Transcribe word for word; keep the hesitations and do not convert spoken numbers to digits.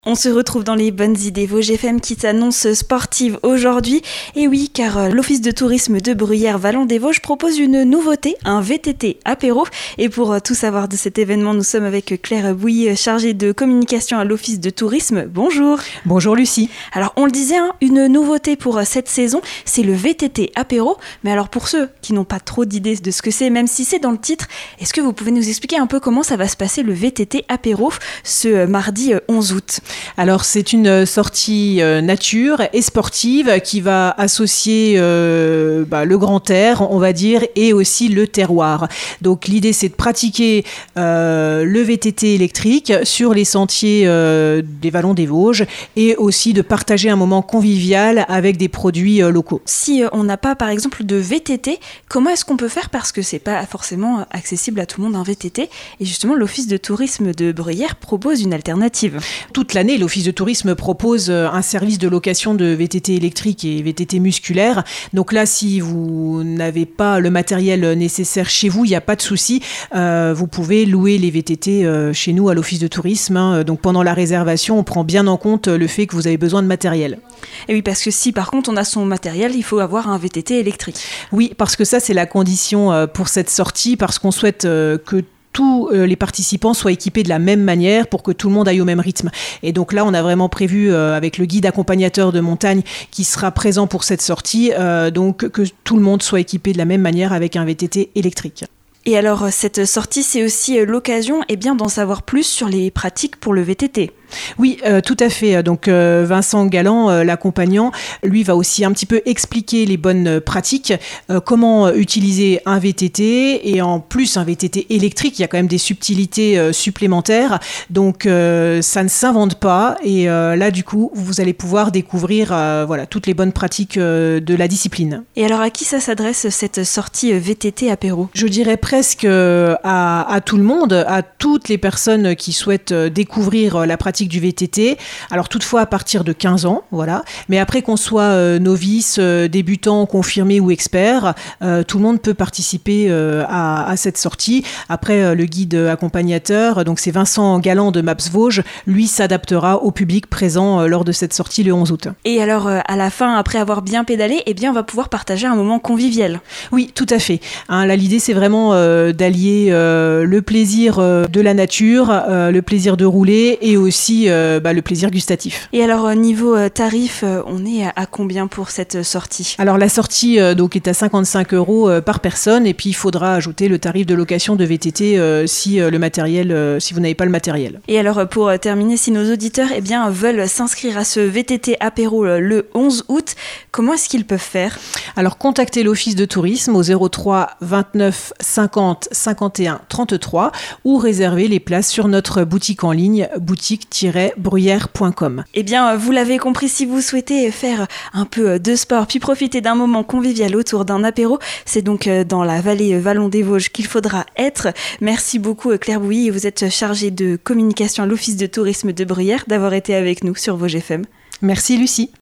On se retrouve dans les bonnes idées Vosges F M qui s'annonce sportive aujourd'hui. Et oui, car l'Office de tourisme de Bruyères-Vallon-des-Vosges propose une nouveauté, un V T T apéro. Et pour tout savoir de cet événement, nous sommes avec Claire Bouilly, chargée de communication à l'Office de tourisme. Bonjour. Bonjour Lucie. Alors on le disait, hein, une nouveauté pour cette saison, c'est le V T T apéro. Mais alors pour ceux qui n'ont pas trop d'idées de ce que c'est, même si c'est dans le titre, est-ce que vous pouvez nous expliquer un peu comment ça va se passer le V T T apéro ce mardi onze août ? Alors c'est une sortie euh, nature et sportive qui va associer euh, bah, le grand air, on va dire, et aussi le terroir. Donc l'idée c'est de pratiquer euh, le V T T électrique sur les sentiers euh, des Vallons des Vosges et aussi de partager un moment convivial avec des produits euh, locaux. Si euh, on n'a pas par exemple de V T T, comment est-ce qu'on peut faire ? Parce que c'est pas forcément accessible à tout le monde un V T T. Et justement l'Office de tourisme de Bruyères propose une alternative. Toute l'année, l'Office de tourisme propose un service de location de V T T électrique et V T T musculaire. Donc là, si vous n'avez pas le matériel nécessaire chez vous, il n'y a pas de souci. Euh, vous pouvez louer les V T T euh, chez nous à l'Office de tourisme. Hein. Donc pendant la réservation, on prend bien en compte le fait que vous avez besoin de matériel. Et oui, parce que si par contre on a son matériel, il faut avoir un V T T électrique. Oui, parce que ça, c'est la condition euh, pour cette sortie, parce qu'on souhaite euh, que tous les participants soient équipés de la même manière pour que tout le monde aille au même rythme. Et donc là, on a vraiment prévu euh, avec le guide accompagnateur de montagne qui sera présent pour cette sortie, euh, donc que tout le monde soit équipé de la même manière avec un V T T électrique. Et alors, cette sortie, c'est aussi l'occasion eh bien, d'en savoir plus sur les pratiques pour le V T T. Oui, euh, tout à fait. Donc euh, Vincent Galland, euh, l'accompagnant, lui va aussi un petit peu expliquer les bonnes pratiques, euh, comment utiliser un V T T et en plus un V T T électrique, il y a quand même des subtilités euh, supplémentaires. Donc euh, ça ne s'invente pas et euh, là du coup vous allez pouvoir découvrir euh, voilà, toutes les bonnes pratiques euh, de la discipline. Et alors à qui ça s'adresse cette sortie V T T apéro ? Je dirais presque à, à tout le monde, à toutes les personnes qui souhaitent découvrir la pratique du V T T. Alors toutefois à partir de quinze ans, voilà. Mais après qu'on soit euh, novice, euh, débutant, confirmé ou expert, euh, tout le monde peut participer euh, à, à cette sortie. Après euh, le guide accompagnateur, donc c'est Vincent Galland de Maps Vosges, lui s'adaptera au public présent euh, lors de cette sortie le onze août. Et alors euh, à la fin, après avoir bien pédalé, eh bien on va pouvoir partager un moment convivial. Oui, tout à fait. Hein, là l'idée c'est vraiment euh, d'allier euh, le plaisir euh, de la nature, euh, le plaisir de rouler et aussi Euh, bah, le plaisir gustatif. Et alors niveau euh, tarif, euh, on est à, à combien pour cette sortie ? Alors la sortie euh, donc est à cinquante-cinq euros euh, par personne et puis il faudra ajouter le tarif de location de V T T euh, si euh, le matériel, euh, si vous n'avez pas le matériel. Et alors pour euh, terminer, si nos auditeurs eh bien, veulent s'inscrire à ce V T T apéro euh, le onze août, comment est-ce qu'ils peuvent faire ? Alors contactez l'Office de tourisme au zéro trois vingt-neuf cinquante cinquante et un trente-trois ou réservez les places sur notre boutique en ligne boutique tiret bruyères point com. Eh bien, vous l'avez compris, si vous souhaitez faire un peu de sport puis profiter d'un moment convivial autour d'un apéro, c'est donc dans la vallée Vallon des Vosges qu'il faudra être. Merci beaucoup Claire Bouilly, vous êtes chargée de communication à l'Office de tourisme de Bruyères d'avoir été avec nous sur Vosges F M. Merci Lucie.